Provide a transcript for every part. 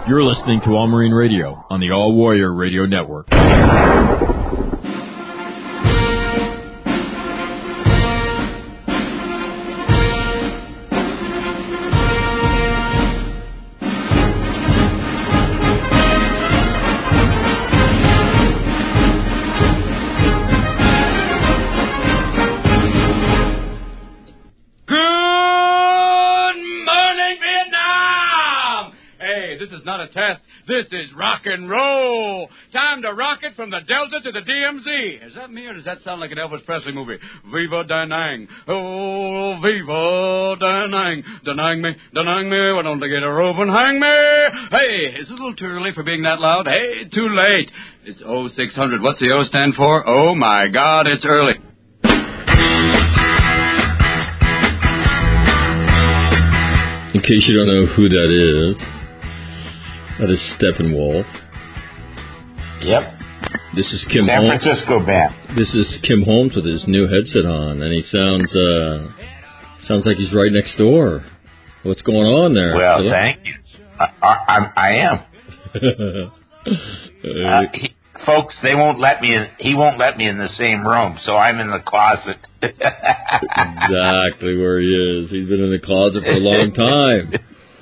You're listening to All Marine Radio on the All Warrior Radio Network. This is rock and roll. Time to rock it from the Delta to the DMZ. Is that me or does that sound like an Elvis Presley movie? Viva Da Nang. Oh, Viva Da Nang. Da Nang me. Why don't they get a rope and hang me? Hey, is it a little too early for being that loud? Hey, too late. It's 0600. What's the O stand for? Oh, my God, it's early. In case you don't know who that is, that is Steppenwolf. Yep. This is Kim San Holmes. Francisco band. This is Kim Holmes with his new headset on, and he sounds like he's right next door. What's going on there? Well, thank you. I am. Folks, they won't let me in. He won't let me in the same room, so I'm in the closet. Exactly where he is. He's been in the closet for a long time.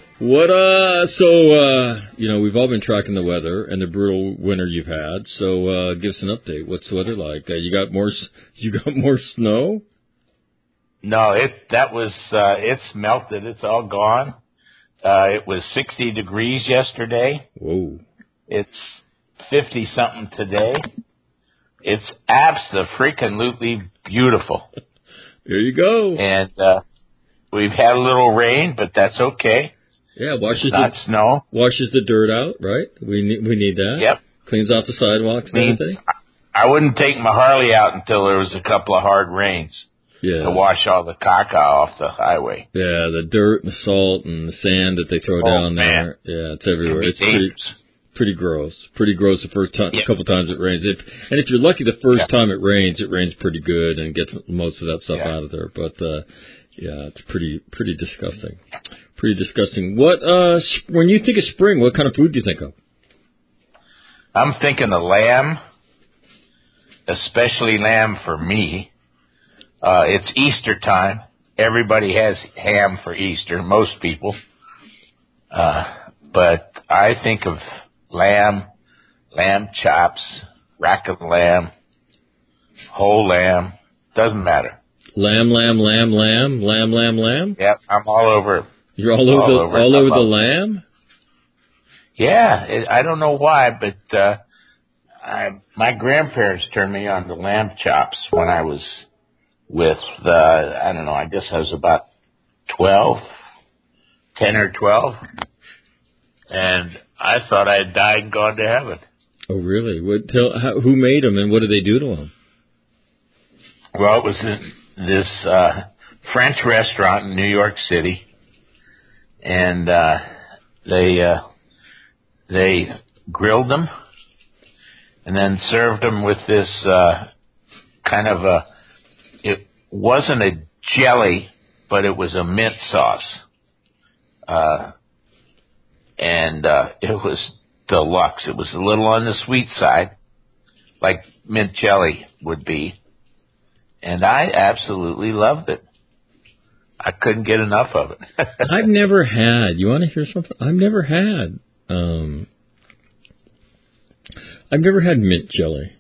We've all been tracking the weather and the brutal winter you've had. So, give us an update. What's the weather like? You got more snow? No, it's melted. It's all gone. It was 60 degrees yesterday. Whoa. It's 50 something today. It's abso-freaking-lutely beautiful. There you go. And, we've had a little rain, but that's okay. Yeah, snow. Washes the dirt out, right? We need that. Yep. Cleans off the sidewalks and everything. I wouldn't take my Harley out until there was a couple of hard rains. Yeah. To wash all the caca off the highway. Yeah, the dirt and the salt and the sand that they throw down there. Yeah, it's everywhere. It's pretty gross. Pretty gross the first time, a couple times it rains. And if you're lucky, the first time it rains pretty good and gets most of that stuff out of there. But it's pretty disgusting. Pretty disgusting. What when you think of spring, what kind of food do you think of? I'm thinking of lamb, especially lamb for me. It's Easter time. Everybody has ham for Easter, most people. But I think of lamb chops, rack of lamb, whole lamb, doesn't matter. Lamb. Yep, I'm all over it. You're all over the lamb? Yeah, I don't know why, but my grandparents turned me on to lamb chops when I was with, I guess I was about 10 or 12. And I thought I had died and gone to heaven. Oh, really? Who made them and what did they do to them? Well, it was this French restaurant in New York City. And they grilled them and then served them with this kind of it wasn't a jelly, but it was a mint sauce. And it was deluxe. It was a little on the sweet side, like mint jelly would be. And I absolutely loved it. I couldn't get enough of it. I've never had. You want to hear something? I've never had mint jelly.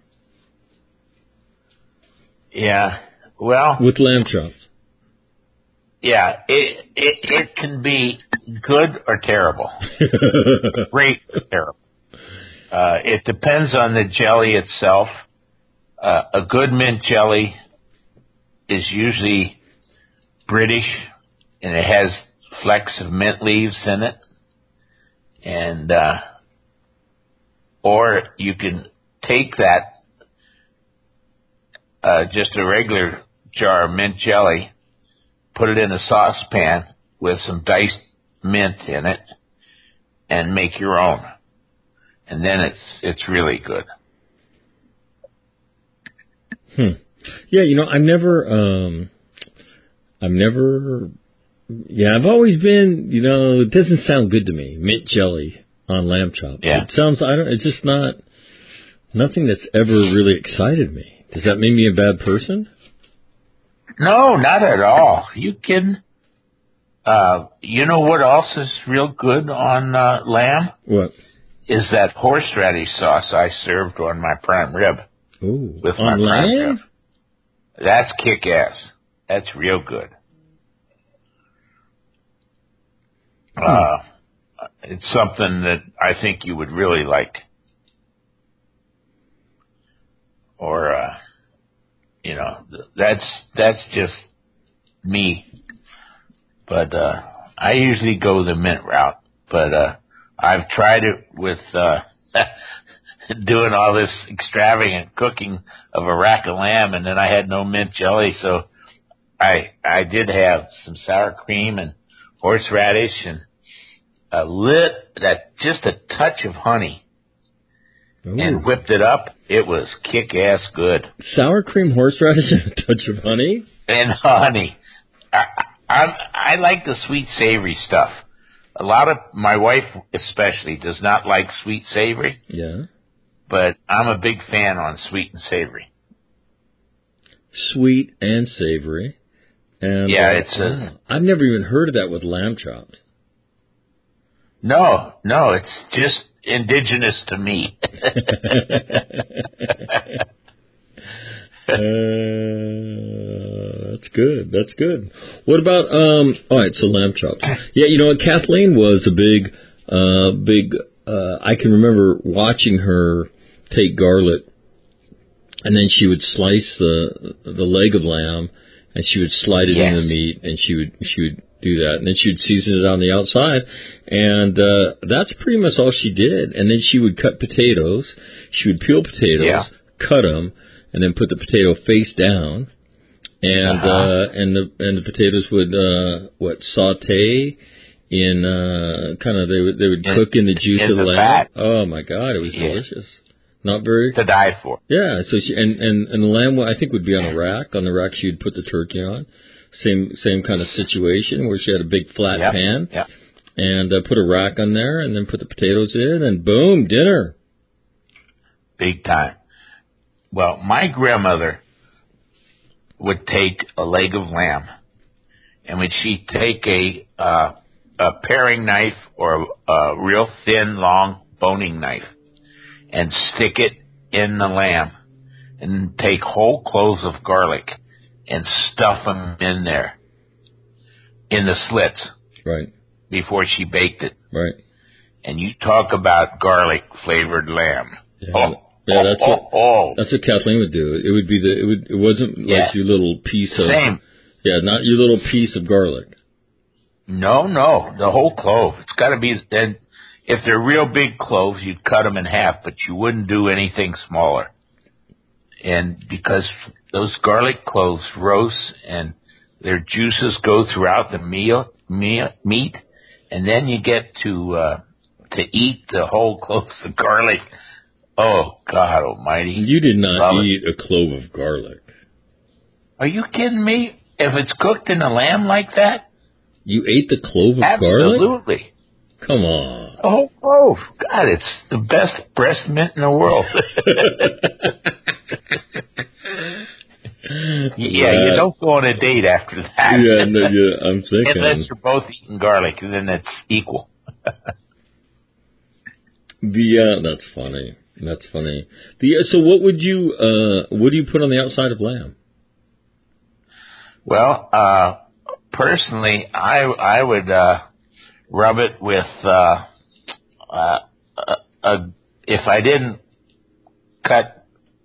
Yeah. Well, with lamb chops. Yeah, it can be good or terrible. Great or terrible. It depends on the jelly itself. A good mint jelly is usually British, and it has flecks of mint leaves in it. And or you can take that, just a regular jar of mint jelly, put it in a saucepan with some diced mint in it, and make your own. And then it's really good. Yeah, I've always been, it doesn't sound good to me, mint jelly. on lamb chops. Yeah. It sounds, it's just nothing that's ever really excited me. Does that make me a bad person? No, not at all. You kidding? You know what else is real good on lamb? What? Is that horseradish sauce I served on my prime rib. Ooh, with on my prime lamb? rib. That's kick-ass. That's real good. It's something that I think you would really like. Or, you know, that's just me. But I usually go the mint route. But I've tried it with doing all this extravagant cooking of a rack of lamb, and then I had no mint jelly, so I did have some sour cream and horseradish and just a touch of honey. Ooh. And whipped it up. It was kick-ass good. Sour cream, horseradish, and a touch of honey? And honey. I like the sweet savory stuff. A lot of my wife especially does not like sweet savory. Yeah. But I'm a big fan on sweet and savory. Sweet and savory. And yeah, I've never even heard of that with lamb chops. No, it's just indigenous to me. That's good. That's good. What about all right, so lamb chops. Yeah, you know what, Kathleen was a big I can remember watching her take garlic, and then she would slice the leg of lamb, and she would slide it into the meat, and she would do that, and then she would season it on the outside, and that's pretty much all she did. And then she would cut potatoes. She would peel potatoes, cut them, and then put the potato face down, and the potatoes would saute in kind of they would cook in the juice of the lamb. Fat. Oh my God, it was delicious. Not very to die for. Yeah, so she and the lamb I think would be on a rack. On the rack she would put the turkey on. Same kind of situation where she had a big flat pan and put a rack on there and then put the potatoes in and boom, dinner. Big time. Well, my grandmother would take a leg of lamb, and when she'd take a paring knife or a real thin, long boning knife and stick it in the lamb, and take whole cloves of garlic and stuff them in there, in the slits. Right. Before she baked it. Right. And you talk about garlic-flavored lamb. Yeah. That's what Kathleen would do. It would be it wasn't like your little piece of not your little piece of garlic. No, the whole clove. It's got to be. And if they're real big cloves, you'd cut them in half, but you wouldn't do anything smaller. And because those garlic cloves roast and their juices go throughout the meat, and then you get to eat the whole cloves of garlic. Oh, God almighty. You did not eat a clove of garlic. Are you kidding me? If it's cooked in a lamb like that? You ate the clove of garlic? Absolutely. Come on. A whole clove. God, it's the best breast mint in the world. You don't go on a date after that. I'm thinking. Unless you're both eating garlic, and then it's equal. That's funny. That's funny. So what do you put on the outside of lamb? Well, personally, I would rub it with if I didn't cut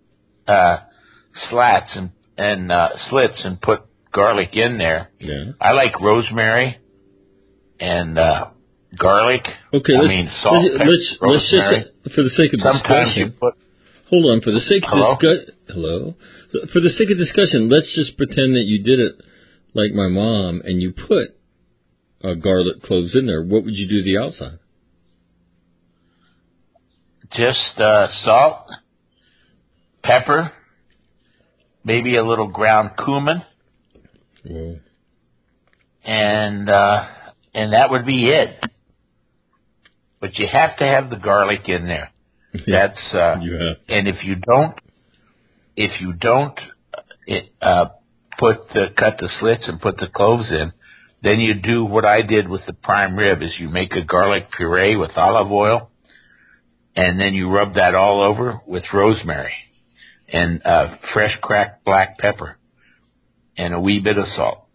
slats and slits and put garlic in there. Yeah. I like rosemary and garlic. Okay, salt. Let's just, for the sake of discussion. Hold on, for the sake of For the sake of discussion, let's just pretend that you did it like my mom and you put garlic cloves in there. What would you do to the outside? Just salt, pepper, maybe a little ground cumin. Whoa. And that would be it. but you have to have the garlic in there. That's and if you don't cut the slits and put the cloves in, then you do what I did with the prime rib: is you make a garlic puree with olive oil, and then you rub that all over with rosemary and fresh cracked black pepper and a wee bit of salt,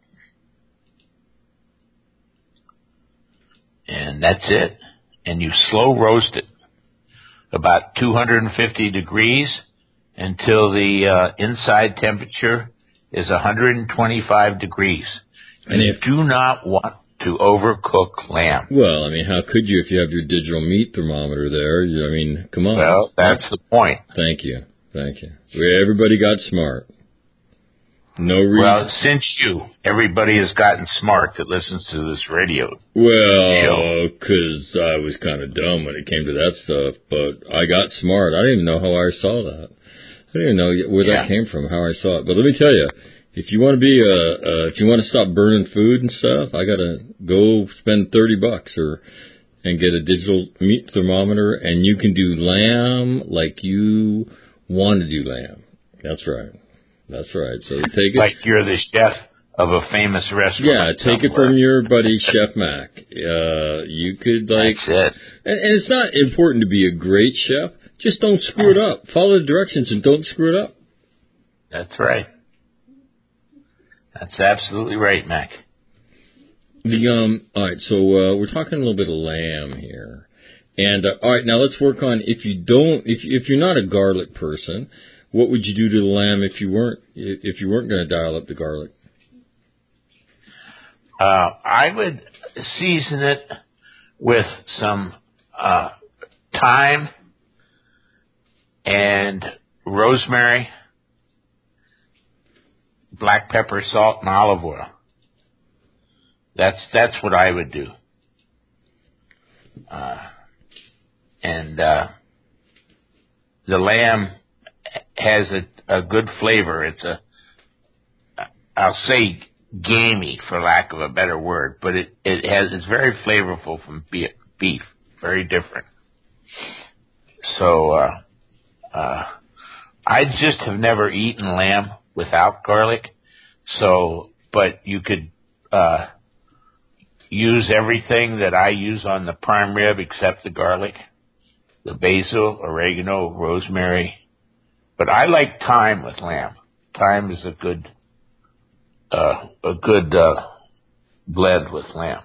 and that's it. And you slow roast it about 250 degrees until the inside temperature is 125 degrees. And you do not want to overcook lamb. Well, I mean, how could you if you have your digital meat thermometer there? I mean, come on. Well, that's the point. Thank you. Everybody got smart. No reason. Well, since everybody has gotten smart that listens to this radio. Well, because I was kind of dumb when it came to that stuff, but I got smart. I didn't even know how I saw that. I didn't even know where that came from, how I saw it. But let me tell you, if you want to if you want to stop burning food and stuff, I gotta go spend $30 and get a digital meat thermometer, and you can do lamb like you want to do lamb. That's right. So take it like you're the chef of a famous restaurant. Yeah, take it from your buddy Chef Mac. You could That's it. And it's not important to be a great chef. Just don't screw it up. Follow the directions and don't screw it up. That's right. That's absolutely right, Mac. All right, so we're talking a little bit of lamb here. And all right, now let's work on if you're not a garlic person, what would you do to the lamb if you weren't going to dial up the garlic? I would season it with some thyme and rosemary, black pepper, salt, and olive oil. That's what I would do. And the lamb has a good flavor. It's I'll say gamey for lack of a better word, but it's very flavorful from beef, very different. So I just have never eaten lamb without garlic. So, but you could use everything that I use on the prime rib except the garlic, the basil, oregano, rosemary. But I like thyme with lamb. Thyme is a good blend with lamb.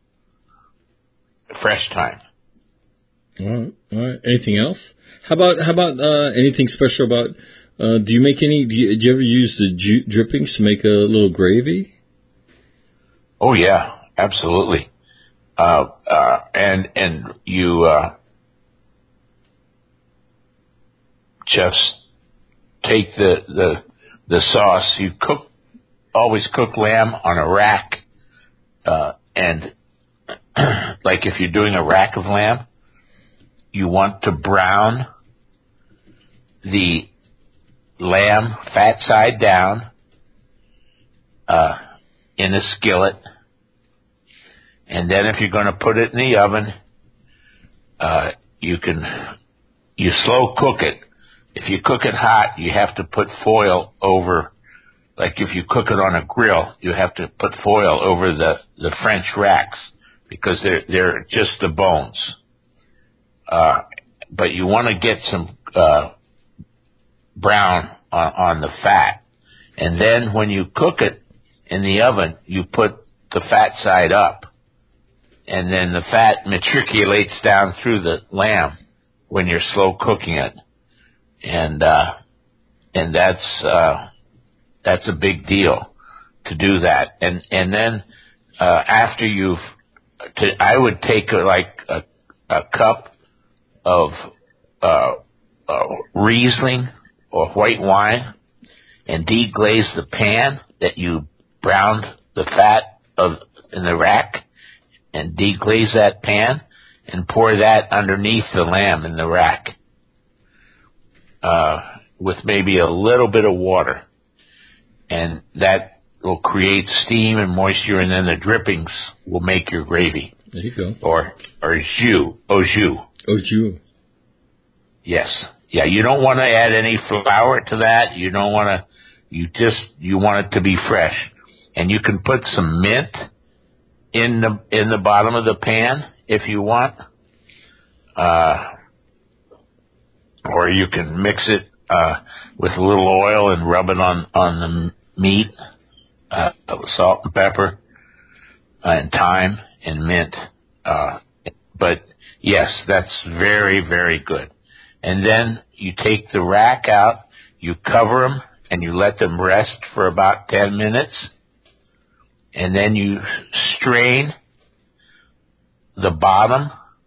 Fresh thyme. All right. Anything else? How about anything special about? Do you make any? Do you ever use the drippings to make a little gravy? Oh yeah, absolutely. And you just take the sauce. You always cook lamb on a rack, and like if you're doing a rack of lamb, you want to brown the lamb fat side down in a skillet, and then if you're going to put it in the oven, you slow cook it. If you cook it hot, you have to put foil over. Like if you cook it on a grill, you have to put foil over the French racks because they're just the bones. But you want to get some brown on the fat. And then when you cook it in the oven, you put the fat side up. And then the fat matriculates down through the lamb when you're slow cooking it. And that's a big deal to do that. And then after I would take a cup of Riesling or white wine and deglaze the pan that you browned the fat in the rack, and deglaze that pan and pour that underneath the lamb in the rack with maybe a little bit of water, and that will create steam and moisture, and then the drippings will make your gravy. There you go. Or jus, au jus. Au jus. Yes. Yeah, you don't want to add any flour to that. You don't want to, you want it to be fresh. And you can put some mint in the bottom of the pan if you want. Or you can mix it with a little oil and rub it on the meat, with salt and pepper, and thyme and mint. But yes, that's very, very good. And then you take the rack out, you cover them, and you let them rest for about 10 minutes. And then you strain the bottom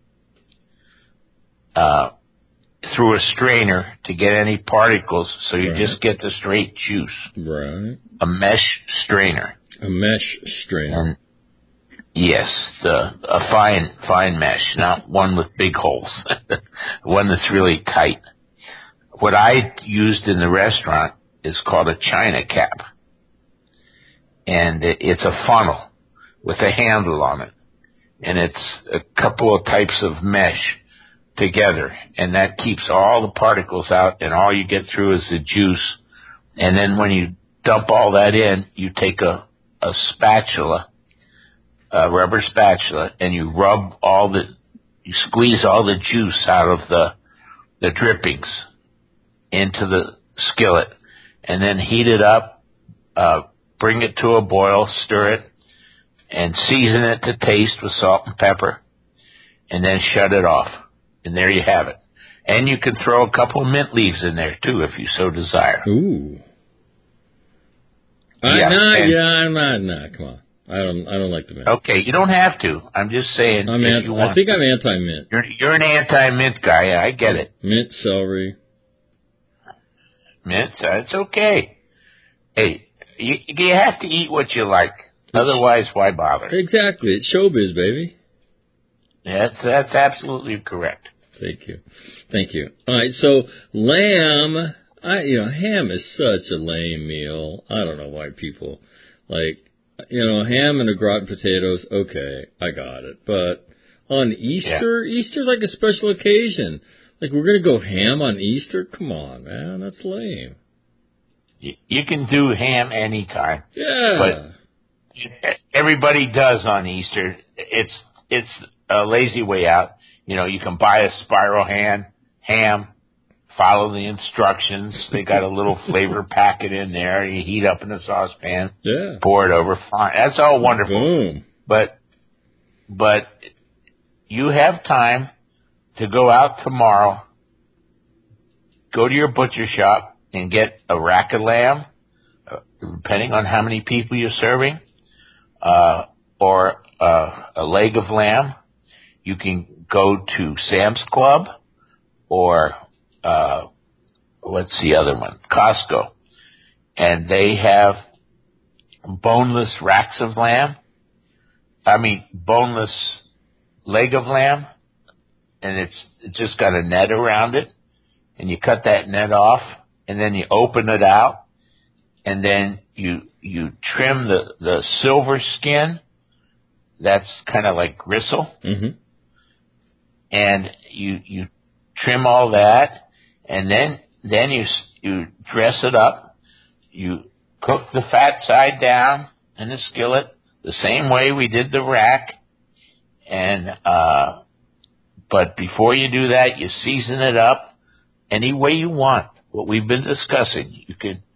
through a strainer to get any particles, so you just get the straight juice. Right. A mesh strainer. A mesh strainer. And yes, a fine mesh, not one with big holes. One that's really tight. What I used in the restaurant is called a China cap. And it's a funnel with a handle on it. And it's a couple of types of mesh together. And that keeps all the particles out, and all you get through is the juice. And then when you dump all that in, you take a spatula, a rubber spatula, and you squeeze all the juice out of the drippings into the skillet, and then heat it up, bring it to a boil, stir it, and season it to taste with salt and pepper, and then shut it off. And there you have it. And you can throw a couple of mint leaves in there too, if you so desire. Ooh. Come on. I don't like the mint. Okay, you don't have to. I'm just saying. I think I'm anti-mint. You're an anti-mint guy. I get it. Mint, celery. Mint, it's okay. Hey, you have to eat what you like. Otherwise, why bother? Exactly. It's showbiz, baby. That's absolutely correct. Thank you. All right, so lamb. Ham is such a lame meal. I don't know why people ham and a gratin potatoes. Okay, I got it. But on Easter, Easter's like a special occasion. Like, we're gonna go ham on Easter? Come on, man, that's lame. You can do ham anytime. Yeah. But everybody does on Easter. It's a lazy way out. You can buy a spiral ham, follow the instructions. They got a little flavor packet in there. You heat up in the saucepan. Yeah. Pour it over. Fine. That's all wonderful. Boom. But you have time to go out tomorrow, go to your butcher shop and get a rack of lamb, depending on how many people you're serving, or a leg of lamb. You can go to Sam's Club or what's the other one? Costco. And they have boneless racks of lamb. Boneless leg of lamb. And it's just got a net around it. And you cut that net off, and then you open it out, and then you trim the silver skin. That's kind of like gristle. Mm-hmm. And you trim all that, and then you dress it up. You cook the fat side down in the skillet the same way we did the rack. And but before you do that, you season it up any way you want. What we've been discussing,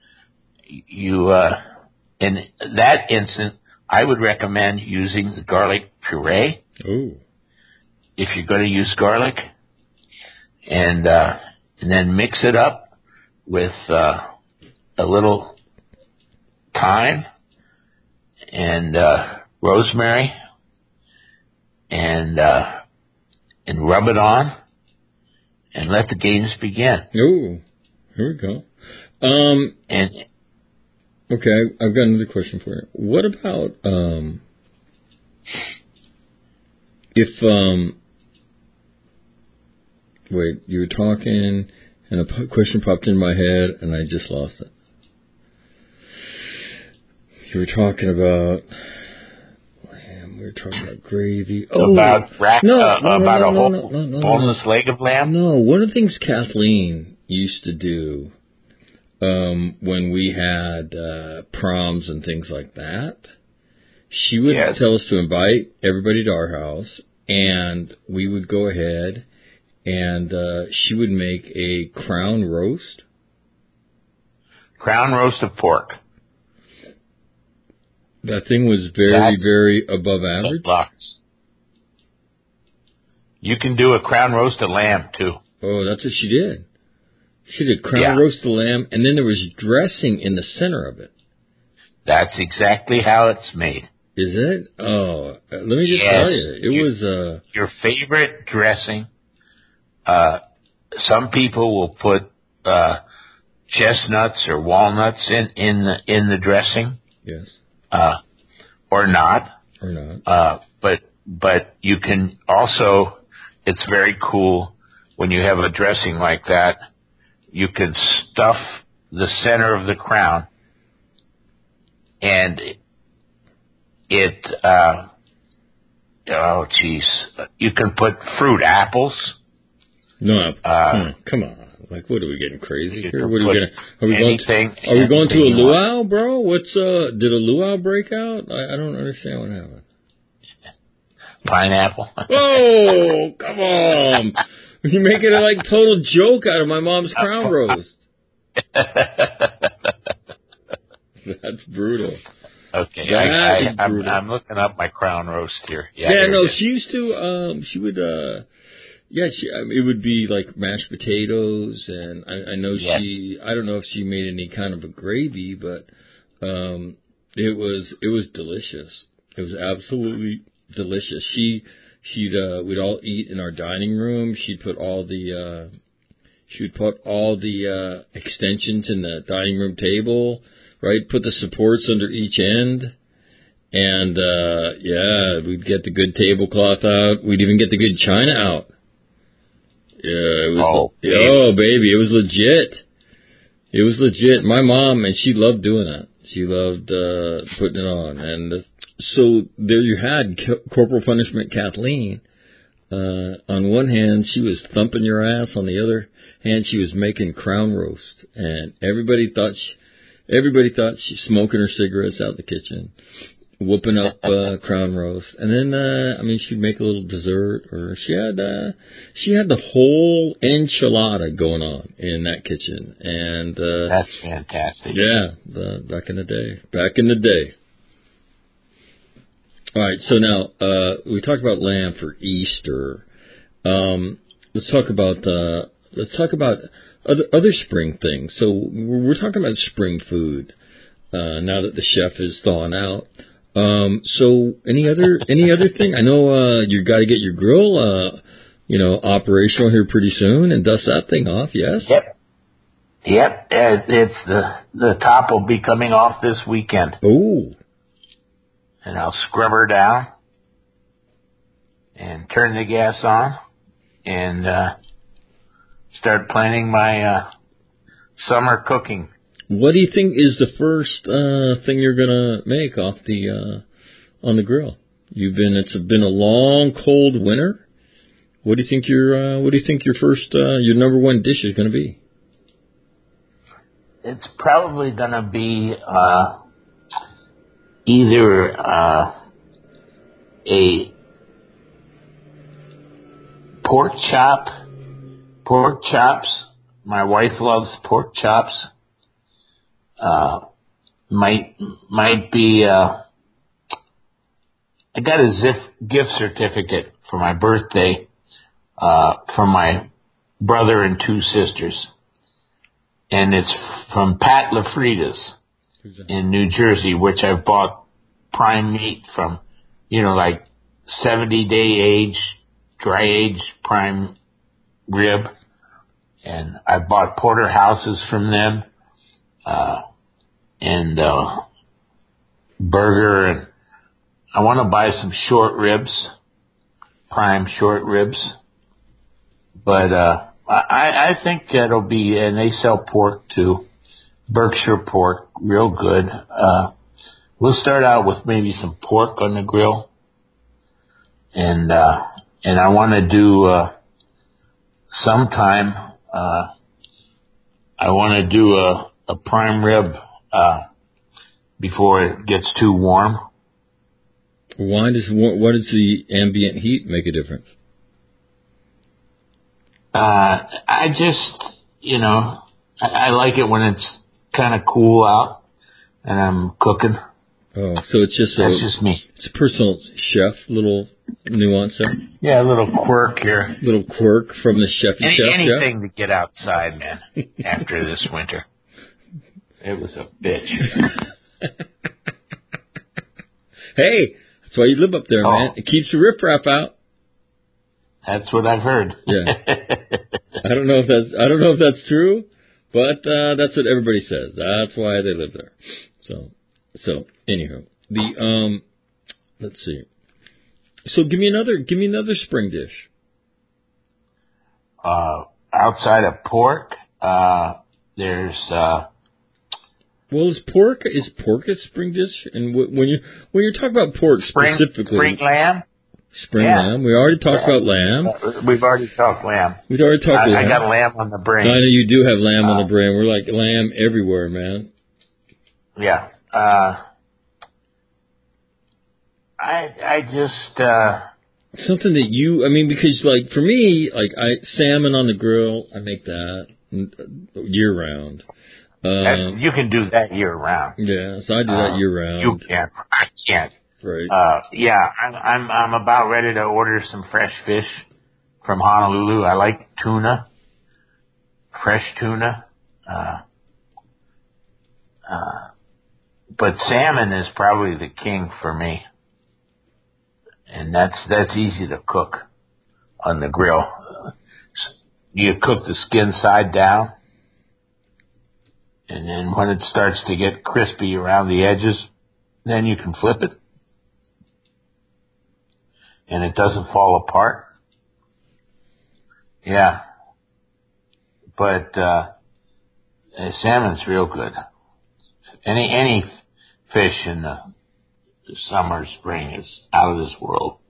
in that instant, I would recommend using the garlic puree. Ooh. If you're going to use garlic, and then mix it up with a little thyme and rosemary, and rub it on, and let the games begin. Ooh, here we go. Okay, I've got another question for you. What about if wait, you were talking, and a question popped in my head, and I just lost it. You were talking about lamb. We were talking about gravy. About a whole boneless leg of lamb? No, one of the things Kathleen used to do when we had proms and things like that, she would tell us to invite everybody to our house, and we would go ahead, and she would make a crown roast. Crown roast of pork. That thing was very above average. You can do a crown roast of lamb, too. Oh, that's what she did. She did crown roast of lamb, and then there was dressing in the center of it. That's exactly how it's made. Is it? Oh, let me just tell you. It was... Your favorite dressing. Some people will put chestnuts or walnuts in the dressing. Yes. Or not. But you can also, it's very cool when you have a dressing like that, you can stuff the center of the crown, and you can put fruit, apples. No, come on. Like, what are we getting crazy here? What are we going to a luau, bro? Did a luau break out? I don't understand what happened. Pineapple. Oh, come on. You're making a total joke out of my mom's crown roast. That's brutal. Okay, I'm looking up my crown roast here. She used to, she would, it would be like mashed potatoes, and I know I don't know if she made any kind of a gravy, but it was delicious. It was absolutely delicious. We'd all eat in our dining room. She would put all the extensions in the dining room table, right? Put the supports under each end. And we'd get the good tablecloth out. We'd even get the good china out. Yeah, it was. Baby, it was legit. It was legit. My mom, and she loved doing that. She loved putting it on. And so there you had Corporal Punishment Kathleen. On one hand, she was thumping your ass. On the other hand, she was making crown roast, and everybody thought she smoking her cigarettes out in the kitchen, whooping up crown roast. And then she'd make a little dessert, or she had the whole enchilada going on in that kitchen. And that's fantastic. Yeah, back in the day. All right, so now we talked about lamb for Easter. Let's talk about other spring things. So we're talking about spring food now that the chef is thawing out. So any other thing? I know you got to get your grill operational here pretty soon and dust that thing off. Yes. Yep. It's the top will be coming off this weekend. Oh. And I'll scrub her down and turn the gas on and start planning my summer cooking. What do you think is the first thing you're gonna make off the on the grill? It's been a long, cold winter. What do you think your first your number one dish is gonna be? It's probably gonna be either a pork chops. My wife loves pork chops. Might be. I got a gift certificate for my birthday from my brother and two sisters, and it's from Pat LaFrida's in New Jersey, which I've bought prime meat from, 70-day age, dry age prime rib. And I bought porterhouses from them, and burger, and I want to buy some short ribs, prime short ribs. But I think it'll be, and they sell pork too. Berkshire pork, real good. We'll start out with maybe some pork on the grill, and I want to do sometime. I want to do a prime rib before it gets too warm. What does the ambient heat make a difference? I just, I like it when it's kind of cool out and I'm cooking. Oh, so it's just that's just me. It's a personal chef, little nuance there. Yeah, a little quirk here. Little quirk from the chef. Anything to get outside, man. After this winter, it was a bitch. Hey, that's why you live up there, man. It keeps the riffraff out. That's what I've heard. Yeah. I don't know if that's true, but that's what everybody says. That's why they live there. So anyhow, let's see. So give me another spring dish. Outside of pork, there's. Well, is pork a spring dish? And when you're talking about pork specifically, spring lamb. Spring lamb. We already talked about lamb. We've already talked lamb. We've already talked lamb. I got lamb on the brain. I know you do have lamb on the brain. We're like lamb everywhere, man. Yeah. I just something that because like for me, like salmon on the grill, I make that year round. You can do that year round. Yeah, so I do that year round. You can. I can't. Right. Yeah, I'm about ready to order some fresh fish from Honolulu. I like tuna, fresh tuna. But salmon is probably the king for me. And that's easy to cook on the grill. You cook the skin side down, and then when it starts to get crispy around the edges, then you can flip it. And it doesn't fall apart. Yeah. But salmon's real good. Any fish in the summer, spring is out of this world.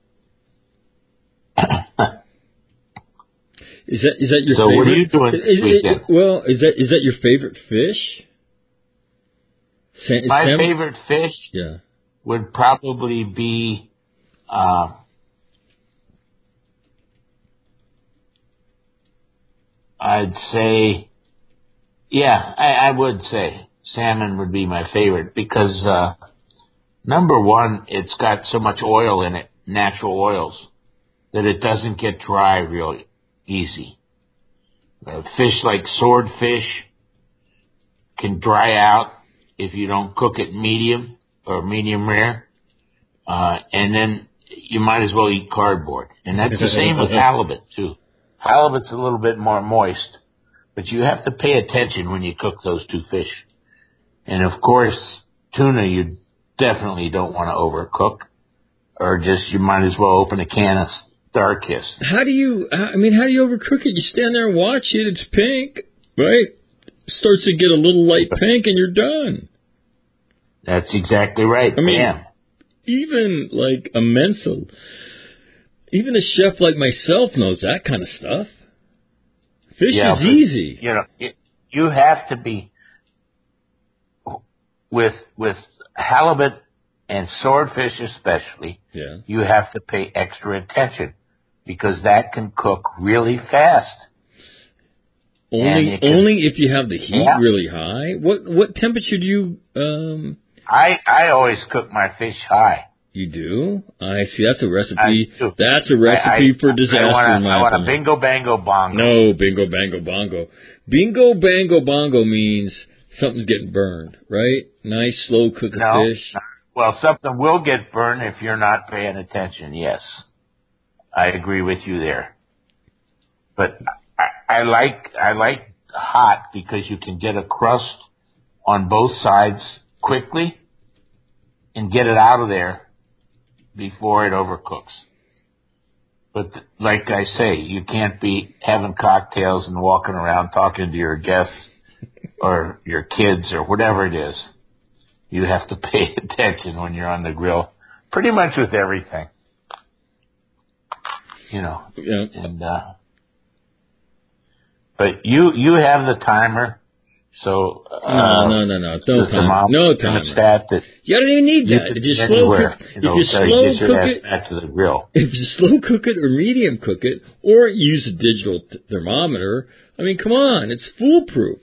Is that your so favorite? What are you doing this weekend? Is that your favorite fish? My favorite fish would probably be I'd say I would say salmon would be my favorite because number one, it's got so much oil in it, natural oils, that it doesn't get dry real easy. Fish like swordfish can dry out if you don't cook it medium or medium rare, and then you might as well eat cardboard. And that's the same with halibut too. Halibut's a little bit more moist, but you have to pay attention when you cook those two fish. And of course, tuna you definitely don't want to overcook, or just you might as well open a can of Starkiss. How do you overcook it? You stand there and watch it. It's pink, right? Starts to get a little light pink, and you're done. That's exactly right. Bam. Even like a Mensa, even a chef like myself knows that kind of stuff. Fish is easy. You have to be with halibut and swordfish especially. Yeah. You have to pay extra attention because that can cook really fast. Only if you have the heat really high. What temperature do you? I always cook my fish high. You do? I see. That's a recipe. That's a recipe for disaster. I want a bingo bango bongo. No, bingo bango bongo. Bingo bango bongo means something's getting burned, right? Nice slow cook of fish. No. Well, something will get burned if you're not paying attention. Yes, I agree with you there. But I like hot because you can get a crust on both sides quickly and get it out of there before it overcooks. But like I say, you can't be having cocktails and walking around talking to your guests or your kids or whatever it is. You have to pay attention when you're on the grill, pretty much with everything. you know. Yeah. And but you have the timer. So no. No timer. You don't even need that. If you slow cook it back to the grill. If you slow cook it or medium cook it, or use a digital thermometer, I mean, come on, it's foolproof.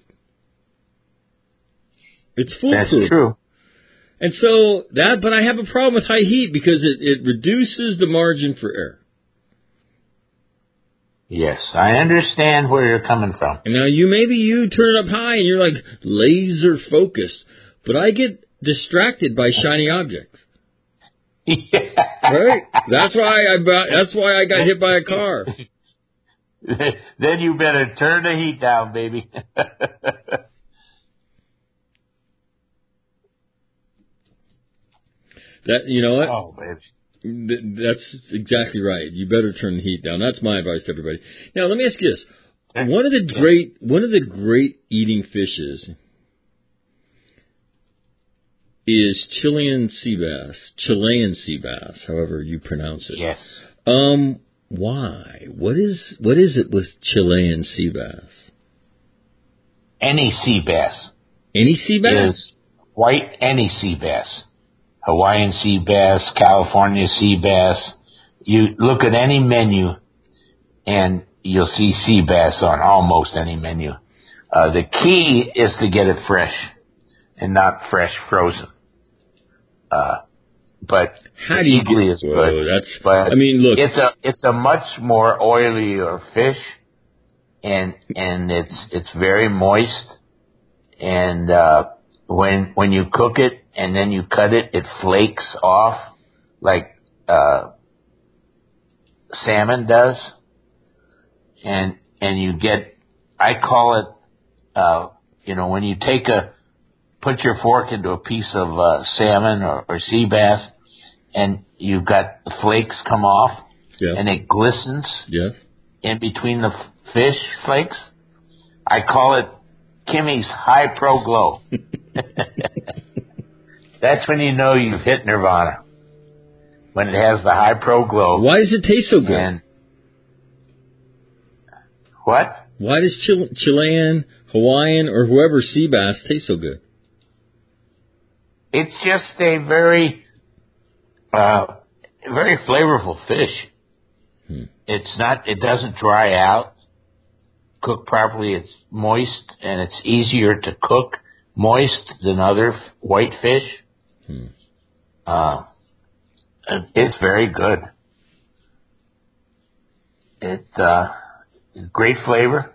It's foolproof. That's true. And so but I have a problem with high heat because it reduces the margin for error. Yes, I understand where you're coming from. And now maybe you turn it up high and you're like laser focused, but I get distracted by shiny objects. Yeah. Right? That's why I got hit by a car. Then you better turn the heat down, baby. You know what? Oh, baby. That's exactly right. You better turn the heat down. That's my advice to everybody. Now, let me ask you this: one of the great eating fishes is Chilean sea bass, however you pronounce it. Yes. Why? What is it with Chilean sea bass? Any sea bass. Any sea bass? Is white any sea bass. Hawaiian sea bass, California sea bass. You look at any menu and you'll see sea bass on almost any menu. The key is to get it fresh and not fresh frozen. But how do you equally as good. But I mean, look, it's a much more oilier fish, and it's very moist, and when you cook it and then you cut it, it flakes off like salmon does, and you get, I call it, when you put your fork into a piece of salmon or sea bass, and you've got the flakes come off, and it glistens in between the fish flakes. I call it Kimmy's High Pro Glow. That's when you know you've hit nirvana. When it has the High Pro Glow. Why does it taste so good? What? Why does Chilean, Hawaiian, or whoever sea bass taste so good? It's just a very flavorful fish. It doesn't dry out. Cooked properly, it's moist, and it's easier to cook moist than other white fish. It's very good. It's great flavor,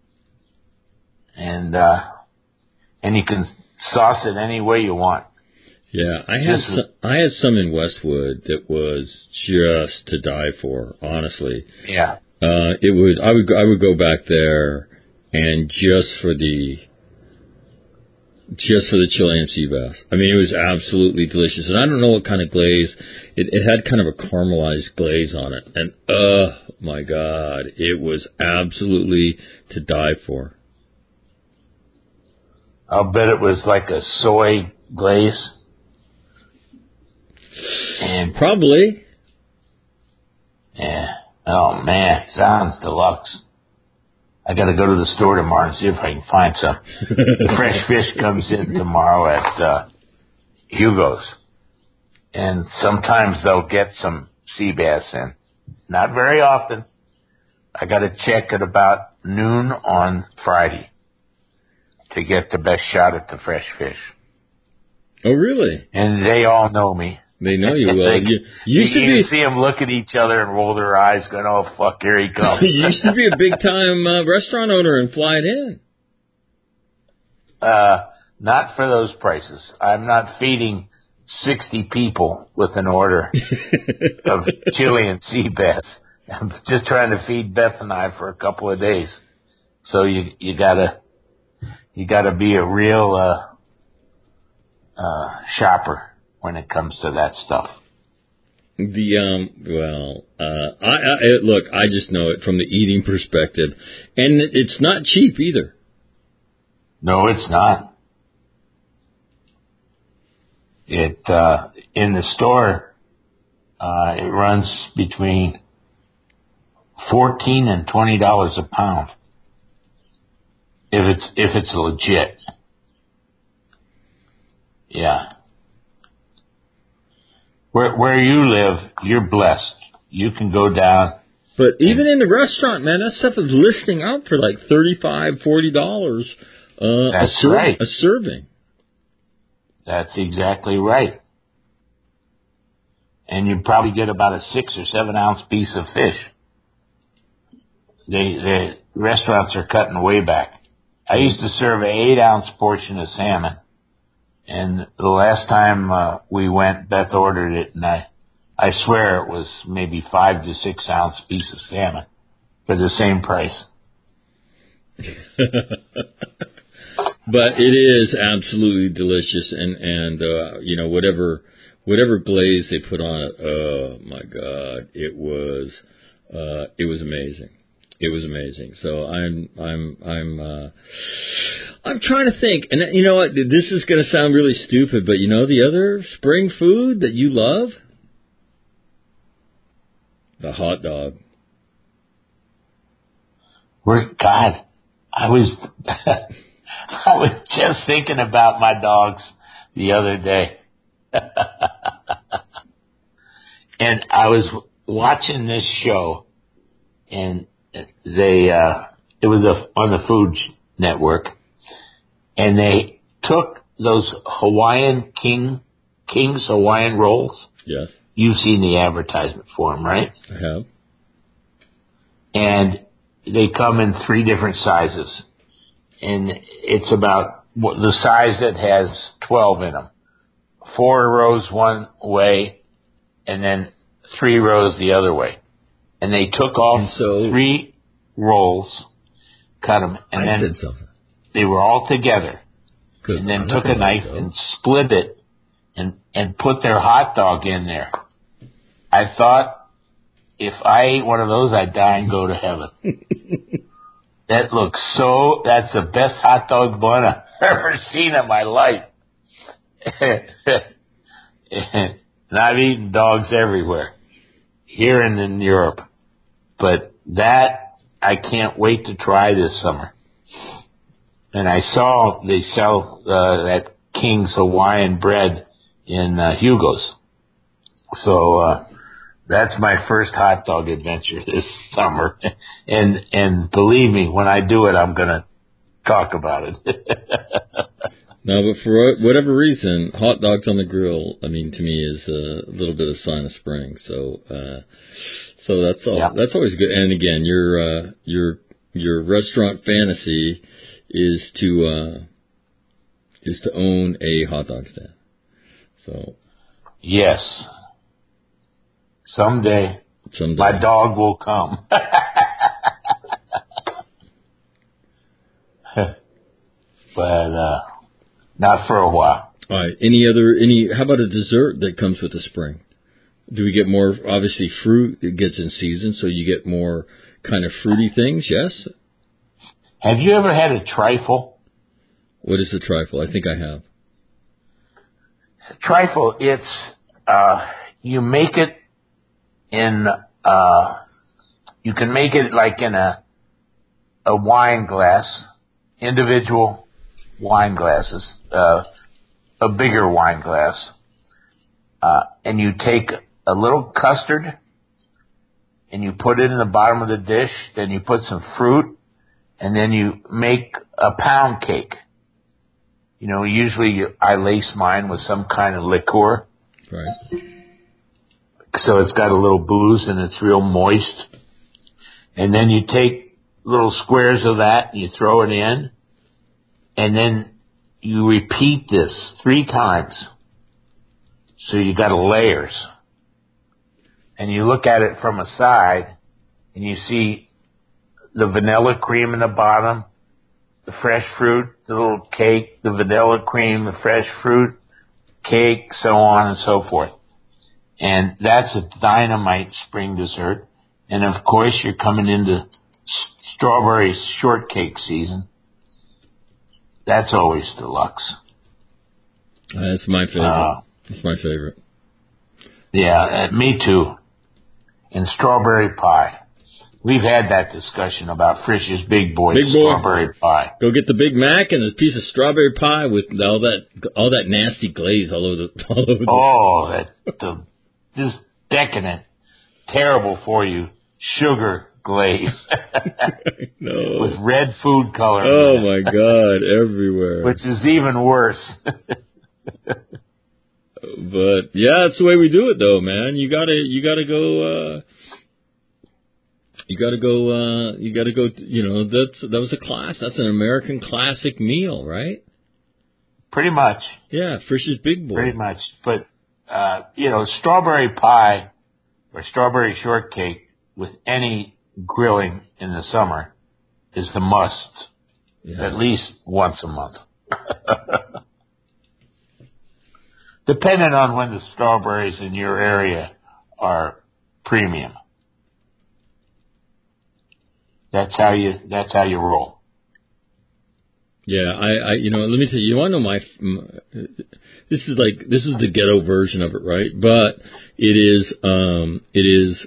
and you can sauce it any way you want. Yeah, I had some in Westwood that was just to die for. Honestly, yeah. I would go back there, and just for the Chilean sea bass. I mean, it was absolutely delicious, and I don't know what kind of glaze. It had kind of a caramelized glaze on it, and oh my God, it was absolutely to die for. I'll bet it was like a soy glaze. And probably. Yeah. Oh man, sounds deluxe. I got to go to the store tomorrow and see if I can find some. Fresh fish comes in tomorrow at Hugo's, and sometimes they'll get some sea bass in. Not very often. I got to check at about noon on Friday to get the best shot at the fresh fish. Oh, really? And they all know me. They know you well. You see them look at each other and roll their eyes going, oh, fuck, here he comes. You used to be a big-time restaurant owner and fly it in. Not for those prices. I'm not feeding 60 people with an order of Chilean sea bass. I'm just trying to feed Beth and I for a couple of days. So you gotta be a real shopper when it comes to that stuff. Look, I just know it from the eating perspective, and it's not cheap either. No, it's not. It in the store, it runs between $14 and $20 a pound. If it's legit. Yeah. Where you live, you're blessed. You can go down. But even in the restaurant, man, that stuff is listing out for like $35, $40 a serving. That's exactly right. And you probably get about a 6 or 7 ounce piece of fish. The restaurants are cutting way back. I used to serve an 8 ounce portion of salmon. And the last time we went, Beth ordered it, and I swear it was maybe 5 to 6 ounce piece of salmon for the same price. But it is absolutely delicious, and you know, whatever glaze they put on it, oh my God, it was amazing. It was amazing. So I'm trying to think, and you know what? This is going to sound really stupid, but you know the other spring food that you love? The hot dog. God, I was just thinking about my dogs the other day. And I was watching this show, and it was on the Food Network, and they took those Hawaiian King's Hawaiian rolls. Yes. You've seen the advertisement for them, right? I have. And they come in 3 different sizes, and it's about the size that has 12 in them. 4 rows one way, and then 3 rows the other way. And they took off 3 rolls, cut them, and then they were all together. And then took a knife and split it and put their hot dog in there. I thought, if I ate one of those, I'd die and go to heaven. That's the best hot dog bun I've ever seen in my life. And I've eaten dogs everywhere, here and in Europe. But that, I can't wait to try this summer. And I saw they sell that King's Hawaiian bread in Hugo's. So that's my first hot dog adventure this summer. And believe me, when I do it, I'm going to talk about it. No, but for whatever reason, hot dogs on the grill, I mean, to me is a little bit of sign of spring. So that's all. Yeah. That's always good. And again, your restaurant fantasy is to own a hot dog stand. So. Yes. Someday. My dog will come. But not for a while. All right. How about a dessert that comes with the spring? Do we get more, obviously, fruit? It gets in season, so you get more kind of fruity things, yes? Have you ever had a trifle? What is a trifle? I think I have. Trifle, it's, you make it in, you can make it like in a wine glass, individual wine glasses, a bigger wine glass, and you take a little custard and you put it in the bottom of the dish, then you put some fruit, and then you make a pound cake. You know, usually I lace mine with some kind of liqueur. Right. So it's got a little booze and it's real moist. And then you take little squares of that and you throw it in. And then you repeat this 3 times. So you got layers. And you look at it from a side and you see the vanilla cream in the bottom, the fresh fruit, the little cake, the vanilla cream, the fresh fruit, cake, so on and so forth. And that's a dynamite spring dessert. And of course, you're coming into strawberry shortcake season. That's always deluxe. That's my favorite. It's my favorite. Yeah, me too. And strawberry pie. We've had that discussion about Frisch's Big Boy Big Boy strawberry pie. Go get the Big Mac and a piece of strawberry pie with all that nasty glaze all over the. Oh, this decadent, terrible for you sugar glaze. No. With red food coloring. Oh my God, everywhere. Which is even worse. But yeah, that's the way we do it, though, man. You gotta go. You know, that was a class. That's an American classic meal, right? Pretty much. Yeah, Frisch's Big Boy. Pretty much. But you know, strawberry pie or strawberry shortcake with any grilling in the summer is the must. Yeah. At least once a month. Depending on when the strawberries in your area are premium. That's how you roll. Yeah, I you know, let me tell you, you want to know this is the ghetto version of it, right? But it is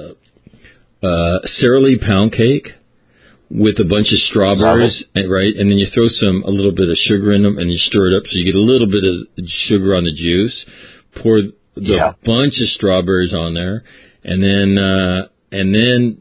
Sara Lee pound cake with a bunch of strawberries, right? And then you throw a little bit of sugar in them, and you stir it up so you get a little bit of sugar on the juice. Pour the bunch of strawberries on there, and then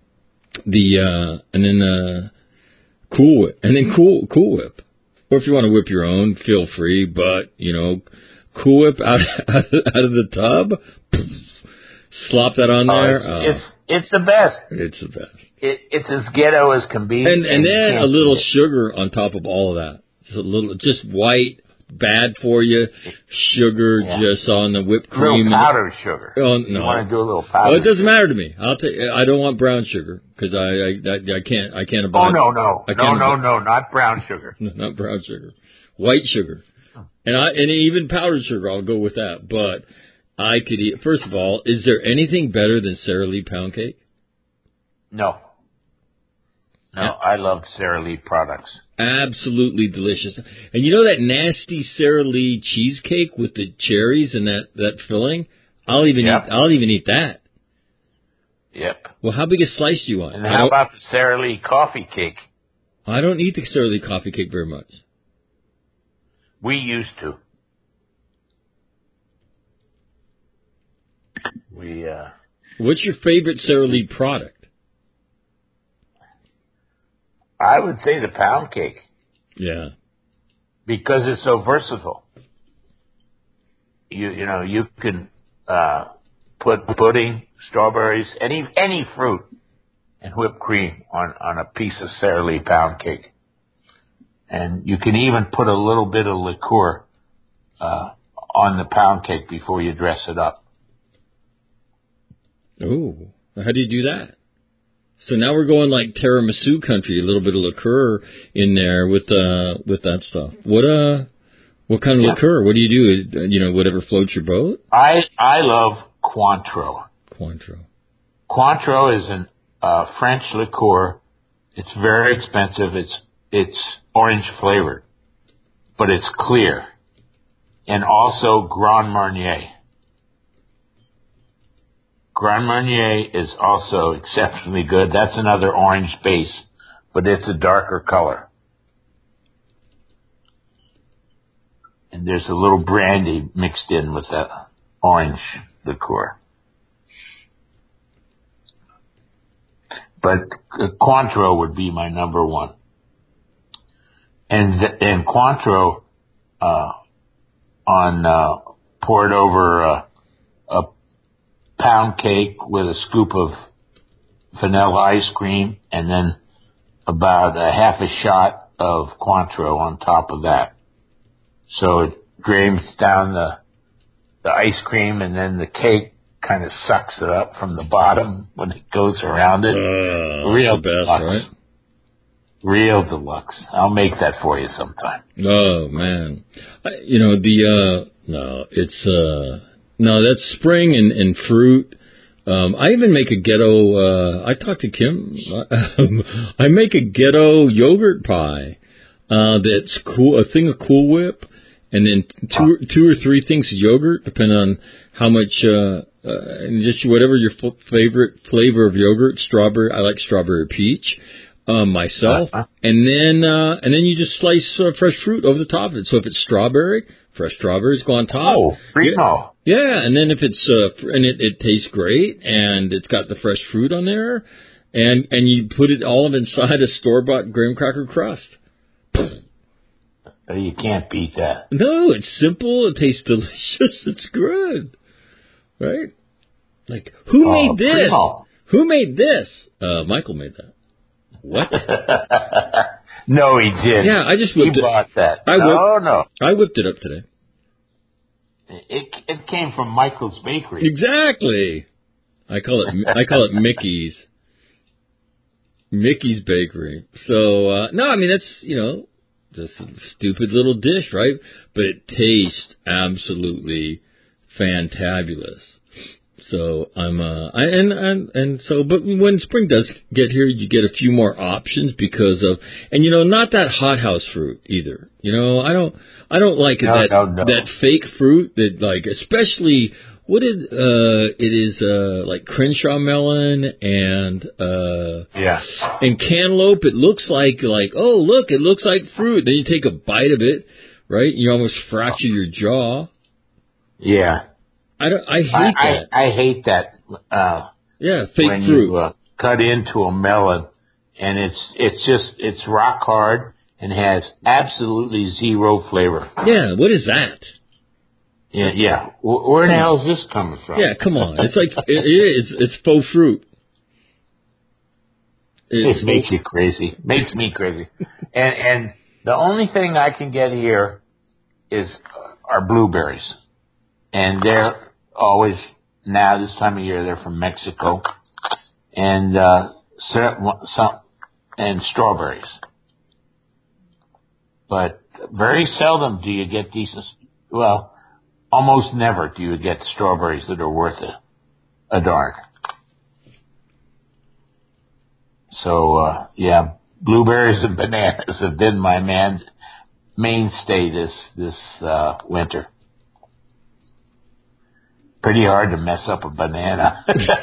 Cool Whip, and then Cool Whip. Or if you want to whip your own, feel free. But you know, Cool Whip out of the tub, slop that on there. It's the best. It's the best. It's as ghetto as can be. And then a little sugar on top of all of that. Just white, bad for you, sugar just on the whipped cream. A little powdered sugar. Oh, no. You want to do a little powder? Oh, it doesn't matter to me. I don't want brown sugar because I can't abide. Oh no, not brown sugar. No, not brown sugar. White sugar. And even powdered sugar, I'll go with that. But I could eat. First of all, is there anything better than Sara Lee pound cake? No. No, I love Sara Lee products. Absolutely delicious. And you know that nasty Sara Lee cheesecake with the cherries and that filling? I'll even eat that. Yep. Well, how big a slice do you want? And how about the Sara Lee coffee cake? I don't eat the Sara Lee coffee cake very much. We used to. What's your favorite Sara Lee product? I would say the pound cake. Yeah. Because it's so versatile. You know, you can put pudding, strawberries, any fruit, and whipped cream on a piece of Sara Lee pound cake. And you can even put a little bit of liqueur on the pound cake before you dress it up. Oh, how do you do that? So now we're going like tiramisu country, a little bit of liqueur in there with that stuff. What kind of liqueur? What do you do? You know, whatever floats your boat? I love Cointreau. Cointreau is a French liqueur. It's very expensive. It's orange flavored, but it's clear. And also Grand Marnier. Grand Marnier is also exceptionally good. That's another orange base, but it's a darker color. And there's a little brandy mixed in with that orange liqueur. But Cointreau would be my number one. And Cointreau poured over a pound cake with a scoop of vanilla ice cream and then about a half a shot of Cointreau on top of that. So it drains down the ice cream and then the cake kind of sucks it up from the bottom when it goes around it. Real deluxe. Right? Real deluxe. I'll make that for you sometime. Oh, man. That's spring and fruit. I even make a ghetto, I talked to Kim, I make a ghetto yogurt pie, that's cool, a thing of Cool Whip, and then two or three things of yogurt, depending on how much and just whatever your favorite flavor of yogurt. Strawberry, I like strawberry peach. Myself, and then you just slice fresh fruit over the top of it. So if it's strawberry, fresh strawberries go on top. Oh, primo. Yeah, and then if it's and it tastes great, and it's got the fresh fruit on there, and you put it all inside a store-bought graham cracker crust. You can't beat that. No, it's simple. It tastes delicious. It's good, right? Like who made this? Primo. Who made this? Michael made that. What? No, he did. Yeah, I just whipped he bought that. I whipped it up today. It came from Michael's Bakery. Exactly. I call it Mickey's. Mickey's Bakery. So no, I mean that's just a stupid little dish, right? But it tastes absolutely fantabulous. So but when spring does get here, you get a few more options because of, and not that hothouse fruit either. I don't like that fake fruit that, like, especially it is like Crenshaw melon and and cantaloupe. It looks like oh look, it looks like fruit. Then you take a bite of it, right? You almost fracture your jaw. Yeah. I hate that. I hate that. Fake when fruit. You cut into a melon, and it's rock hard and has absolutely zero flavor. Yeah, what is that? Yeah. Where the hell is this coming from? Yeah, come on. It's like it's faux fruit. It makes you crazy. Makes me crazy. And the only thing I can get here are blueberries. And they're always, now this time of year, they're from Mexico. And and strawberries. But very seldom do you get decent, almost never do you get strawberries that are worth a darn. So, blueberries and bananas have been my mainstay this winter. Pretty hard to mess up a banana.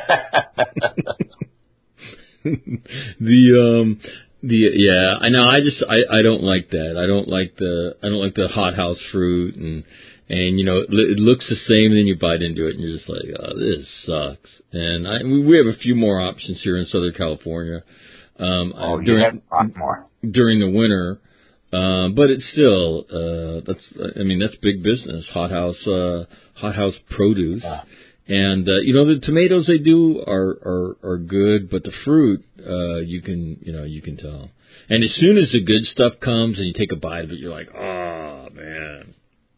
I know. I don't like that. I don't like the hothouse fruit, and it looks the same, and then you bite into it, and you're just like, oh, this sucks. And we have a few more options here in Southern California. You have a lot more during the winter. But it's still, that's big business, hothouse produce. Yeah. And, the tomatoes they do are good, but the fruit, you can tell. And as soon as the good stuff comes and you take a bite of it, you're like, oh, man.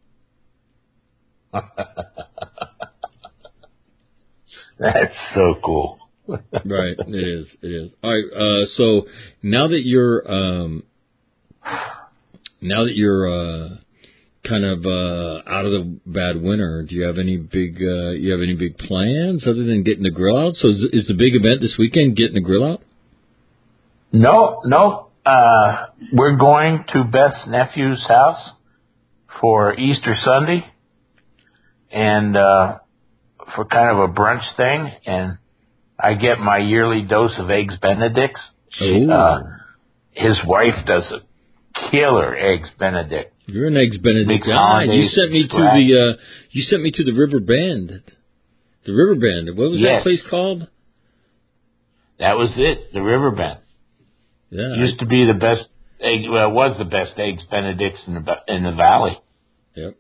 That's so cool. Right. It is. All right. So now that you're kind of out of the bad winter, do you have any big plans other than getting the grill out? So is the big event this weekend getting the grill out? No. We're going to Beth's nephew's house for Easter Sunday, and for kind of a brunch thing, and I get my yearly dose of Eggs Benedicts. His wife does a killer Eggs Benedict. You're an Eggs Benedict guy. You sent me to the River Bend. The River Bend. What was that place called? That was it. The River Bend. Yeah. Used to be the best egg. Well, it was the best Eggs Benedicts in the valley. Yep.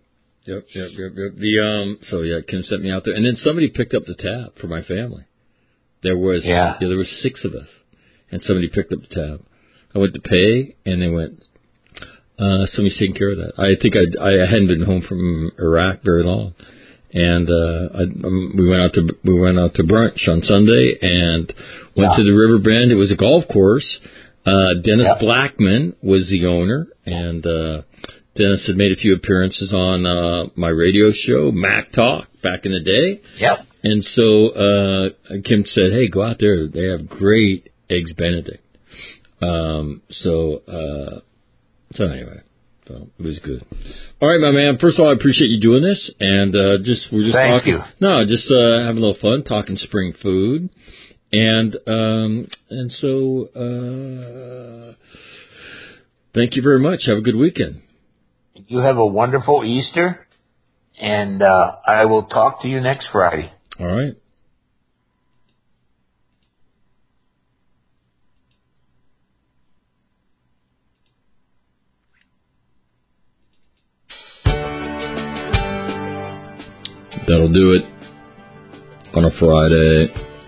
Kim sent me out there, and then somebody picked up the tab for my family. There was 6 of us, and somebody picked up the tab. I went to pay, and they went, somebody's taking care of that. I think I hadn't been home from Iraq very long, and we went out to brunch on Sunday and went to the River Bend. It was a golf course. Dennis Blackman was the owner, and Dennis had made a few appearances on my radio show, Mac Talk, back in the day. Yep. And so Kim said, "Hey, go out there. They have great Eggs Benedict." So anyway, So it was good. All right, my man. First of all, I appreciate you doing this, and we're just Thank talking. You. No, just having a little fun, talking spring food, and so thank you very much. Have a good weekend. You have a wonderful Easter, and I will talk to you next Friday. All right. That'll do it on a Friday.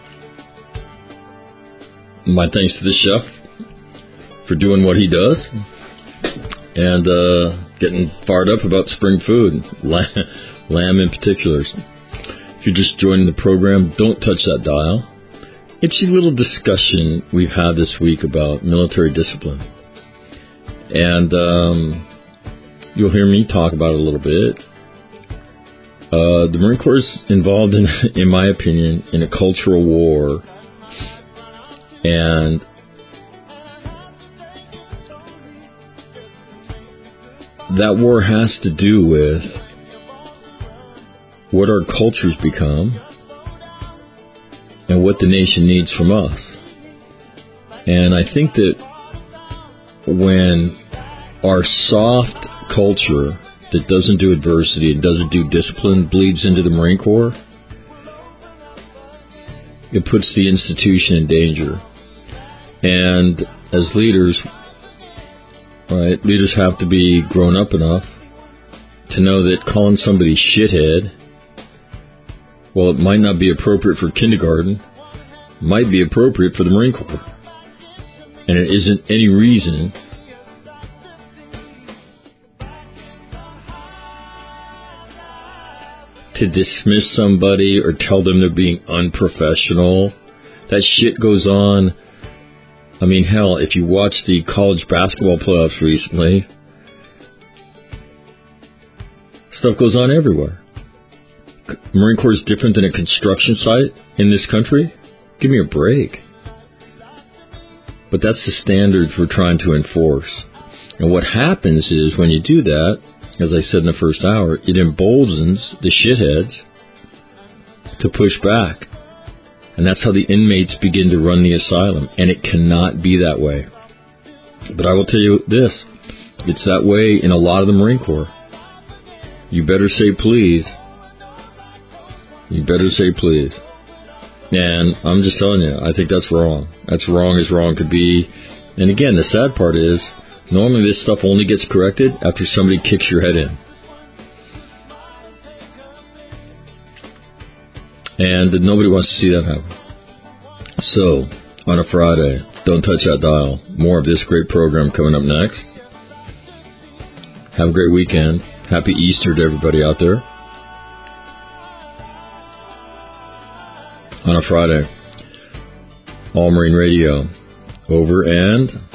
My thanks to the chef for doing what he does and getting fired up about spring food, lamb in particular. If you're just joining the program, don't touch that dial. It's a little discussion we've had this week about military discipline. And you'll hear me talk about it a little bit. The Marine Corps is involved in my opinion, in a cultural war. And that war has to do with what our cultures become and what the nation needs from us. And I think that when our soft culture that doesn't do adversity and doesn't do discipline bleeds into the Marine Corps, it puts the institution in danger. And as leaders, right, leaders have to be grown up enough to know that calling somebody shithead, well, it might not be appropriate for kindergarten, might be appropriate for the Marine Corps. And it isn't any reason to dismiss somebody or tell them they're being unprofessional. That shit goes on. I mean, hell, if you watch the college basketball playoffs recently, stuff goes on everywhere. Marine Corps is different than a construction site in this country? Give me a break. But that's the standard we're trying to enforce. And what happens is when you do that, as I said in the first hour, it emboldens the shitheads to push back. And that's how the inmates begin to run the asylum. And it cannot be that way. But I will tell you this. It's that way in a lot of the Marine Corps. You better say please. You better say please. And I'm just telling you, I think that's wrong. That's wrong as wrong could be. And again, the sad part is, normally this stuff only gets corrected after somebody kicks your head in. And nobody wants to see that happen. So, on a Friday, don't touch that dial. More of this great program coming up next. Have a great weekend. Happy Easter to everybody out there. On a Friday, All Marine Radio. Over and